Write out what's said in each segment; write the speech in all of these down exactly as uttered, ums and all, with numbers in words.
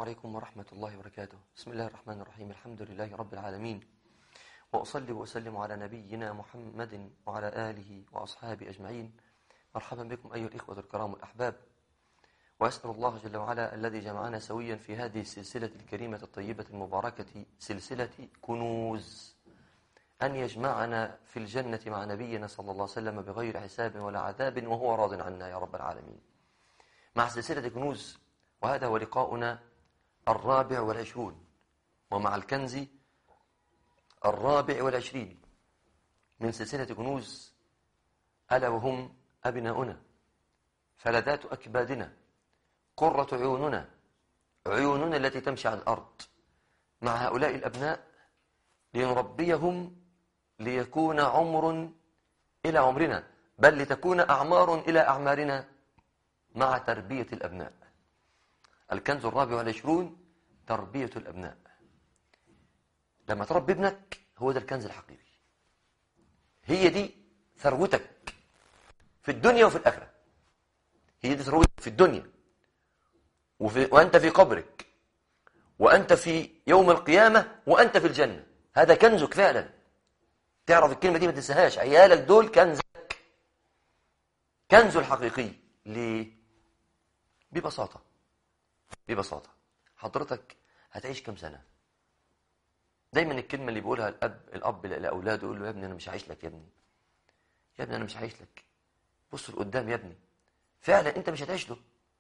عليكم ورحمة الله وبركاته. بسم الله الرحمن الرحيم. الحمد لله رب العالمين، وأصلي وأسلم على نبينا محمد وعلى آله وأصحابه أجمعين. مرحبا بكم أيها الإخوة الكرام الأحباب، وأسأل الله جل وعلا الذي جمعنا سويا في هذه السلسلة الكريمة الطيبة المباركة، سلسلة كنوز، أن يجمعنا في الجنة مع نبينا صلى الله عليه وسلم بغير حساب ولا عذاب وهو راض عنا يا رب العالمين، مع سلسلة كنوز. وهذا هو لقاؤنا الرابع والعشرون، ومع الكنز الرابع والعشرين من سلسلة كنوز، ألا وهم أبناؤنا، فلذات أكبادنا، قرة عيوننا، عيوننا التي تمشي على الأرض. مع هؤلاء الأبناء لنربيهم ليكون عمر إلى عمرنا، بل لتكون أعمار إلى أعمارنا مع تربية الأبناء. الكنز الرابع والعشرون تربية الأبناء. لما تربي ابنك هو ده الكنز الحقيقي، هي دي ثروتك في الدنيا وفي الآخرة. هي دي ثروتك في الدنيا وفي وأنت في قبرك، وأنت في يوم القيامة، وأنت في الجنة. هذا كنزك فعلا. تعرف الكلمة دي ما تنساهاش. عيالك دول كنزك، كنزه الحقيقي. ليه؟ ببساطة ببساطة حضرتك هتعيش كم سنة؟ دايما الكلمة اللي بيقولها الأب الأب لأولاده، يقول له يا ابني أنا مش هعيش لك، يا ابني يا ابني أنا مش هعيش لك، بص لقدام يا ابني. فعلا أنت مش هتعيش له.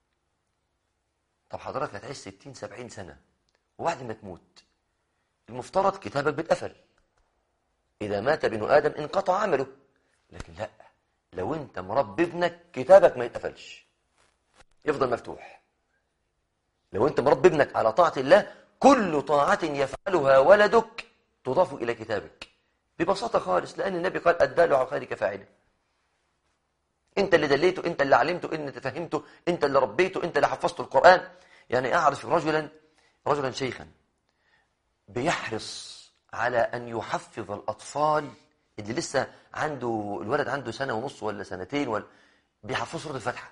طب حضرتك هتعيش ستين سبعين سنة، وبعد ما تموت المفترض كتابك بيتقفل. إذا مات ابن آدم انقطع عمله. لكن لا، لو أنت مربي ابنك كتابك ما يتقفلش، يفضل مفتوح. لو أنت مربي ابنك على طاعة الله، كل طاعة يفعلها ولدك تضاف إلى كتابك ببساطة خالص، لأن النبي قال الدال على الخير كفاعله. أنت اللي دليته، أنت اللي علمته، أنت فهمته، أنت اللي ربيته، أنت اللي حفظته القرآن. يعني أعرف رجلا رجلا شيخا بيحرص على أن يحفظ الأطفال اللي لسه عنده، الولد عنده سنة ونص ولا سنتين، ولا بيحفظ سورة الفاتحة.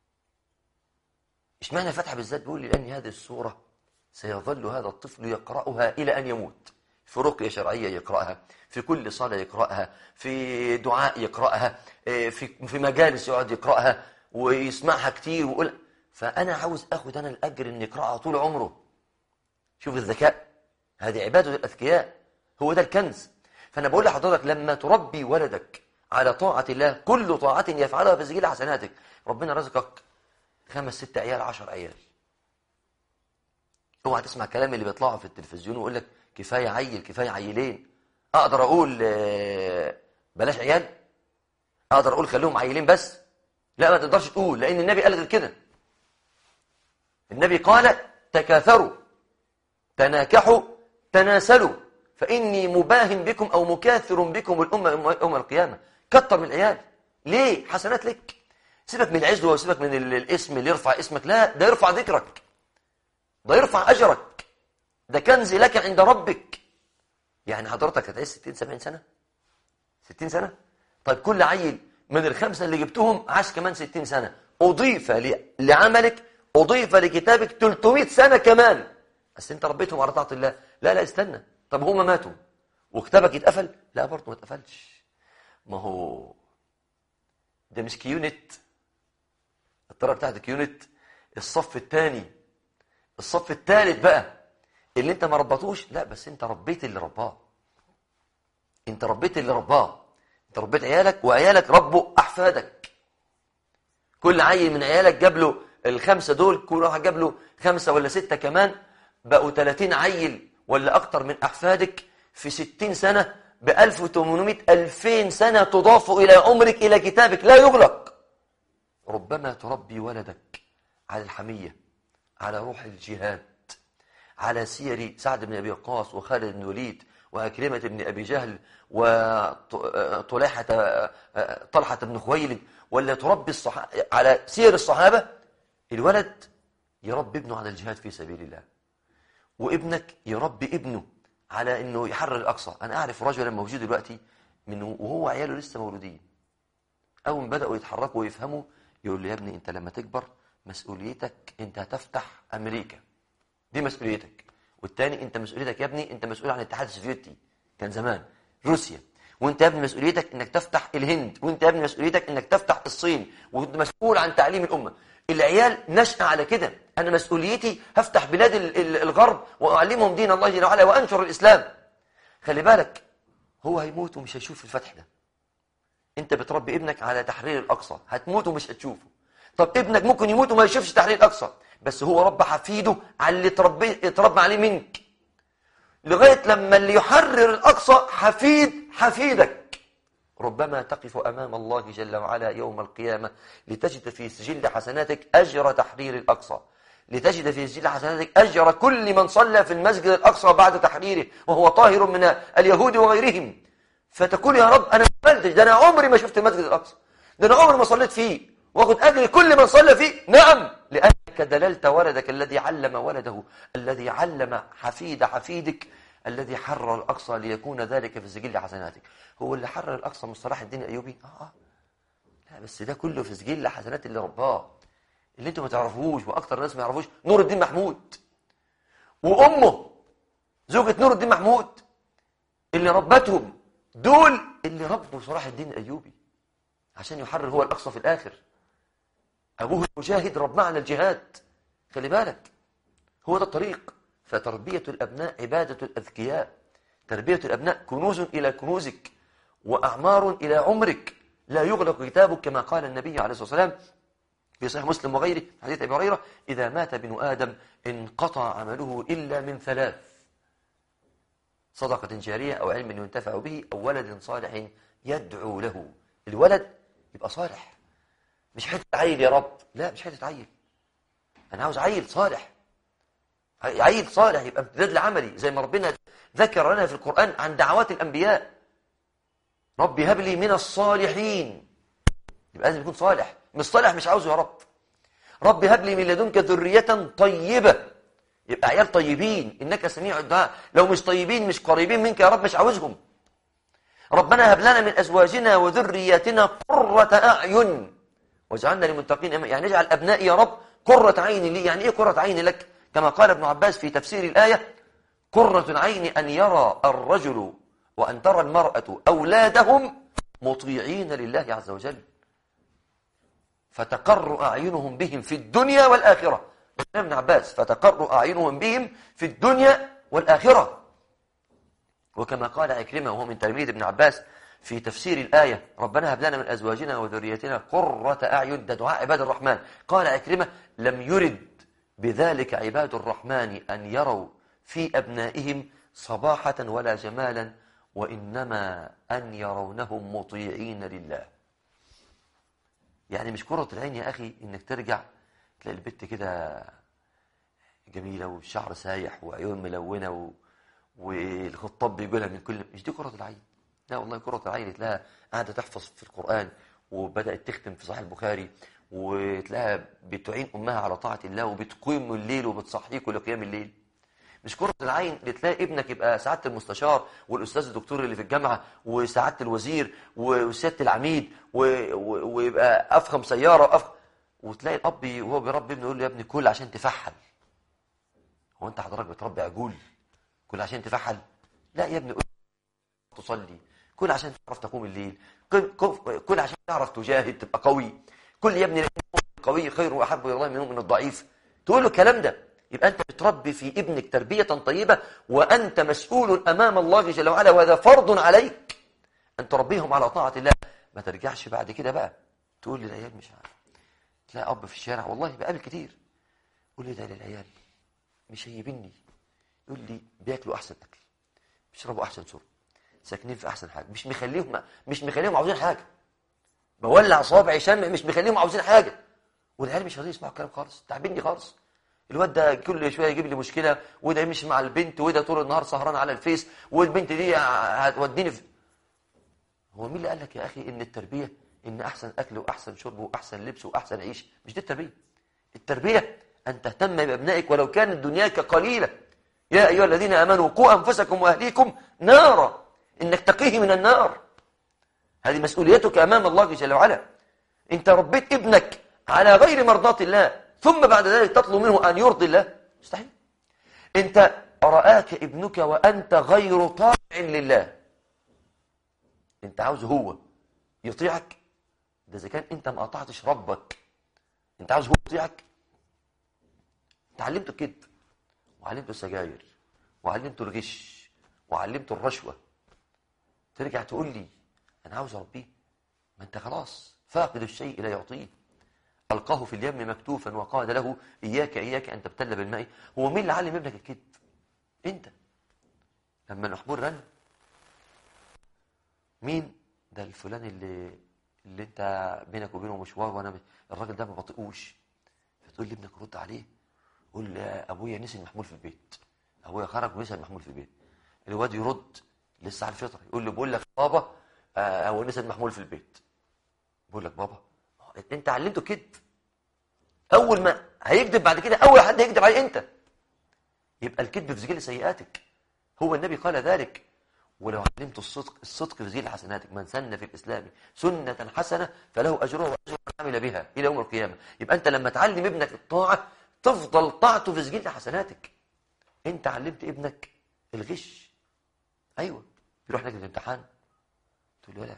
اشمعنى الفاتحة بالذات؟ بيقول لي لأن هذه السورة سيظل هذا الطفل يقرأها إلى أن يموت. في رقية شرعية يقرأها، في كل صلاة يقرأها، في دعاء يقرأها، في في مجالس يقعد يقرأها ويسمعها كتير ويقول. فأنا عاوز أخذ أنا الأجر إن يقرأها طول عمره. شوف الذكاء، هذه عبادة الأذكياء، هو ده الكنز. فأنا بقول لحضرتك لما تربي ولدك على طاعة الله، كل طاعة يفعلها في سجل حسناتك. ربنا رزقك خمس ست عيال، عشر عيال، اوعى تسمع كلام اللي بيطلعوا في التلفزيون ويقول لك كفايه عيل، كفايه عيلين. اقدر اقول بلاش عيال؟ اقدر اقول خليهم عيلين بس؟ لا، ما تقدرش تقول، لان النبي قال غير كده. النبي قال تكاثروا تناكحوا تناسلوا فاني مباهم بكم او مكاثر بكم الامه يوم القيامه. كتر من العيال. ليه؟ حسنات لك. سيبك من العزوه وسيبك من الاسم اللي يرفع اسمك، لا، ده يرفع ذكرك، ده يرفع أجرك، ده كنز لك عند ربك. يعني حضرتك هتعيش ستين سبعين سنة، ستين سنة. طيب كل عيل من الخمسة اللي جبتهم عاش كمان ستين سنة، أضيف لعملك، أضيف لكتابك ثلاثمائة سنة كمان، بس أنت ربيتهم على طاعة الله. لا لا استنى، طب هم ماتوا وكتابك يتقفل؟ لا برضه ما اتقفلش. ما هو ده مش كيونت، الطريقة بتاعت كيونت الصف الثاني، الصف الثالث بقى اللي انت ما ربطوش. لا، بس انت ربيت اللي رباه، انت ربيت اللي رباه، انت ربيت عيالك، وعيالك ربوا احفادك. كل عيل من عيالك جاب له الخمسه دول، كل واحد جاب له خمسه ولا سته كمان، بقوا ثلاثين عيل ولا اكتر من احفادك في ستين سنه، ب ألف وثمانمائة ألفين سنه تضاف الى عمرك الى كتابك لا يغلق. ربما تربي ولدك على الحميه، على روح الجهاد، على سير سعد بن أبي وقاص وخالد بن الوليد وأكرمة بن أبي جهل وطلحة طلحة بن خويلد، ولا تربي الصحابة على سير الصحابة. الولد يربي ابنه على الجهاد في سبيل الله، وابنك يربي ابنه على أنه يحرر الأقصى. أنا أعرف رجلا موجود دلوقتي منه وهو عياله لسه مولودين، أول ما بدأوا يتحركوا ويفهموا يقول له يا ابني أنت لما تكبر مسؤوليتك أنت هتفتح أمريكا دي مسؤوليتك. والتاني انت مسؤوليتك يا ابني، انت مسؤول عن الاتحاد السوفيتي كان زمان روسيا، وانت يا ابني مسؤوليتك انك تفتح الهند، وانت يا ابني مسؤوليتك انك تفتح الصين، وانت مسؤول عن تعليم الامه. العيال نشأ على كده، انا مسؤوليتي هفتح بلاد الغرب واعلمهم دين الله جل وعلا وانشر الاسلام. خلي بالك هو هيموت ومش هيشوف الفتح ده. انت بتربي ابنك على تحرير الاقصى، هتموت ومش هتشوفه. طب ابنك ممكن يموت وما يشوفش تحرير الاقصى، بس هو ربى حفيده على اللي تربي اتربى عليه منك، لغايه لما اللي يحرر الاقصى حفيد حفيدك. ربما تقف امام الله جل وعلا يوم القيامه لتجد في سجل حسناتك اجر تحرير الاقصى، لتجد في سجل حسناتك اجر كل من صلى في المسجد الاقصى بعد تحريره وهو طاهر من اليهود وغيرهم. فتقول يا رب انا ما عملتش ده، انا عمري ما شفت المسجد الاقصى، ده انا عمري ما صليت فيه، واخد اجر كل من صلى فيه. نعم، لانك دللت ولدك الذي علم ولده، الذي علم حفيد حفيدك، الذي حرر الاقصى ليكون ذلك في سجل حسناتك. هو اللي حرر الاقصى من صلاح الدين الايوبي؟ اه اه لا، بس ده كله في سجل حسنات اللي رباه، اللي انتوا ما تعرفوش واكثر الناس ما يعرفوش. نور الدين محمود وامه زوجة نور الدين محمود اللي ربتهم، دول اللي ربوا صلاح الدين الايوبي عشان يحرر هو الاقصى في الاخر. ابوه المجاهد ربنا على الجهاد. خلي بالك هو ده الطريق. فتربية الابناء عبادة الاذكياء، تربية الابناء كنوز الى كنوزك واعمار الى عمرك، لا يغلق كتابك كما قال النبي عليه الصلاة والسلام في صحيح مسلم وغيره حديث ابي هريرة: اذا مات ابن ادم انقطع عمله الا من ثلاث: صدقة جارية أو علم ينتفع به أو ولد صالح يدعو له. الولد يبقى صالح، مش حتة عيل يا رب، لا مش حتة عيل، أنا عاوز عيل صالح، عيل صالح يبقى امتداد لعملي، زي ما ربنا ذكر لنا في القرآن عن دعوات الأنبياء: ربي هب لي من الصالحين. يبقى لازم يكون صالح، مش صالح مش عاوزه يا رب. ربي هب لي من لدنك ذرية طيبة، يبقى عيال طيبين، إنك سميع الدعاء. لو مش طيبين مش قريبين منك يا رب مش عاوزهم. ربنا هب لنا من أزواجنا وذرياتنا قرة أعين واجعلنا للمتقين إماما. يعني اجعل أبنائي يا رب قرة عين لي. يعني إيه قرة عين لك؟ كما قال ابن عباس في تفسير الآية: قرة العين أن يرى الرجل وأن ترى المرأة أولادهم مطيعين لله عز وجل، فتقر أعينهم بهم في الدنيا والآخرة. ابن عباس: فتقر أعينهم بهم في الدنيا والآخرة. وكما قال عكرمة وهو من تلميذ ابن عباس في تفسير الآية: ربنا هب لنا من أزواجنا وذريتنا قرة أعين، ده دعاء عباد الرحمن. قال عكرمة: لم يرد بذلك عباد الرحمن أن يروا في أبنائهم صباحة ولا جمالا، وإنما أن يرونهم مطيعين لله. يعني مش قرة العين يا أخي إنك ترجع تلاقي البت كده جميلة والشعر سايح وعيون ملونة و... والخطاب بيقولها من كل، مش دي قرة العين. لا والله، قرة العين تلاقيها قاعدة تحفظ في القرآن وبدأت تختم في صحيح البخاري، وتلاقيها بتعين أمها على طاعة الله وبتقيم الليل وبتصحيك لقيام الليل. مش قرة العين اللي تلاقي ابنك يبقى سعادة المستشار والأستاذ الدكتور اللي في الجامعة وسعادة الوزير وسيادة العميد و... و... ويبقى أفخم سيارة وأفخم، وتلاقي الأب وهو بيربي ابنه يقول له: يا ابني كل عشان تفحل. هو أنت حضرتك بتربي عجول كل عشان تفحل؟ لا يا ابني، قل تصلي، كل عشان تعرف تقوم الليل، كل, كل عشان تعرف تجاهد تبقى قوي، كل يا ابني القوي خير وأحب إلى الله منه من الضعيف. تقول له الكلام ده، يبقى أنت بتربي في ابنك تربية طيبة، وأنت مسؤول أمام الله جل وعلا، وهذا فرض عليك أن تربيهم على طاعة الله. ما ترجعش بعد كده بقى تقول للعيال مش عارف، تلاقي أب في الشارع والله بقابل كتير، قول لي ده للعيال مش هيبني، يقول لي بياكلوا أحسن أكل، بيشربوا أحسن شرب، ساكنين في أحسن حاجة، مش مخليهم مش مخليهم عاوزين حاجة، بولع صابعي شمع مش مخليهم عاوزين حاجة، والعيال مش راضيين يسمعوا الكلام خالص، تعبني خالص. الواد ده كل شويه يجيب لي مشكله، وده يمشي مع البنت، وده طول النهار سهران على الفيس، والبنت دي هتوديني في... هو مين اللي قال لك يا اخي ان التربيه ان احسن اكل واحسن شرب واحسن لبس واحسن عيش؟ مش دي التربيه. التربيه ان تهتم بابنائك ولو كانت دنياك قليله. يا ايها الذين امنوا قوا انفسكم واهليكم نارا، انك تقيه من النار. هذه مسؤوليتك امام الله جل وعلا. انت ربيت ابنك على غير مرضات الله، ثم بعد ذلك تطلب منه أن يرضي الله؟ مستحيل. انت رآك ابنك وانت غير طاع لله، انت عاوز هو يطيعك؟ ده اذا كان انت ما قطعتش ربك، انت عاوز هو يطيعك؟ انت علمته الكذب، وعلمته السجاير، وعلمته الغش، وعلمته الرشوه، ترجع تقول لي انا عاوز اربيه؟ ما انت خلاص فاقد الشيء لا يعطيه. القاه في اليم مكتوفا وقال له اياك اياك ان تبتل بالماء. هو مين اللي علم ابنك الكذب؟ انت. لما المحمول رن، مين ده؟ الفلان اللي اللي انت بينك وبينه مشوار، وانا الراجل ده ما بطيقوش. فتقول لابنك رد عليه، قول ابويا نسي المحمول في البيت، ابويا خرج ونسي المحمول في البيت. الواد يرد لسه على الفطره، يقول له بقول لك بابا آه هو نسي المحمول في البيت. بقول لك بابا، انت علمته كذب. اول ما هيكذب بعد كده اول حد هيكذب عليه انت. يبقى الكذب في سجل سيئاتك. هو النبي قال ذلك. ولو علمت الصدق، الصدق في سجل حسناتك. من سن في الاسلام سنه حسنه فله اجرها واجر من عمل بها الى يوم القيامه. يبقى انت لما تعلم ابنك الطاعه تفضل طاعته في سجل حسناتك. انت علمت ابنك الغش، ايوه، يروح نجم الامتحان تقول له لا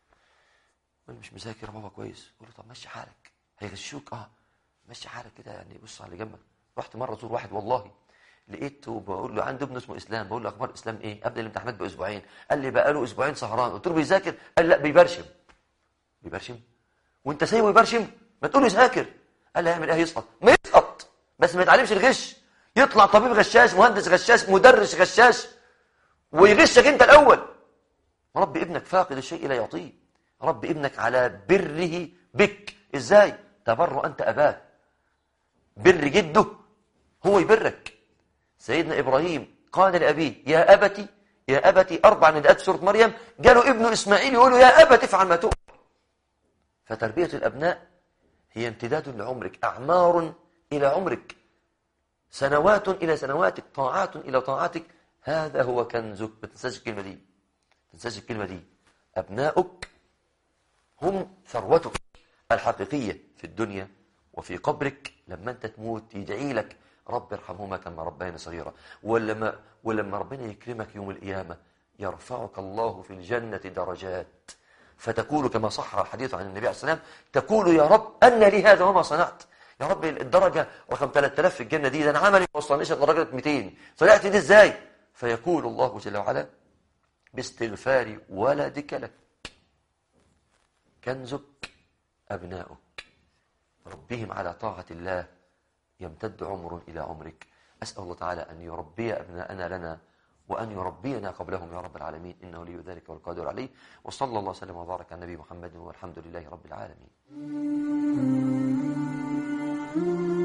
وانا مش مذاكر يا بابا كويس. قول له طب مشي حالك، هيغشوك اه مشي حالك كده يعني، بص على اللي جنبك. رحت مره ازور واحد والله، لقيته بقول له عنده ابن اسمه اسلام، بقول له اخبار اسلام ايه قبل الامتحانات باسبوعين؟ قال لي بقى له اسبوعين سهران. قلت له بيذاكر؟ قال لا بيبرشم. بيبرشم؟ وانت سايبه يبرشم؟ ما تقول له يذاكر. قال لي هيعمل ايه؟ يسقط. ما يسقط بس ما يتعلمش الغش. يطلع طبيب غشاش، مهندس غشاش، مدرس غشاش، ويغشك انت الاول. ربي ابنك فاقد الشيء لا يعطيه. ربي ابنك على بره بك. ازاي؟ تبر انت اباه، بر جده هو يبرك. سيدنا ابراهيم قال لابيه يا ابتي يا ابتي، اربع نداءات سوره مريم جاله ابنه اسماعيل يقول له يا ابت افعل ما تؤمر. فتربيه الابناء هي امتداد لعمرك، اعمار الى عمرك، سنوات الى سنواتك، طاعات الى طاعاتك. هذا هو كنزك. ما تنساش الكلمه دي، ما تنساش الكلمه دي. ابناؤك هم ثروتك الحقيقيه في الدنيا وفي قبرك. لما انت تموت يدعي لك رب ارحمهما كما ربياني صغيرا. ولما ولما ربنا يكرمك يوم القيامه يرفعك الله في الجنه درجات، فتقول كما صح الحديث عن النبي عليه الصلاه والسلام، تقول يا رب ان لي هذا وما صنعت. يا رب الدرجه رقم ثلاثة آلاف في الجنه دي، ده انا عملي ما وصلنيش لدرجه مئتين، طلعت دي ازاي؟ فيقول الله جل وعلا باستغفار ولدك لك. كنزك ابناؤك، ربهم على طاعة الله يمتد عمر إلى عمرك. أسأل الله تعالى أن يربي أبناءنا لنا وأن يربينا قبلهم يا رب العالمين، إنه لي ذلك والقادر عليه. وصلى الله وسلم وبارك على النبي محمد والحمد لله رب العالمين.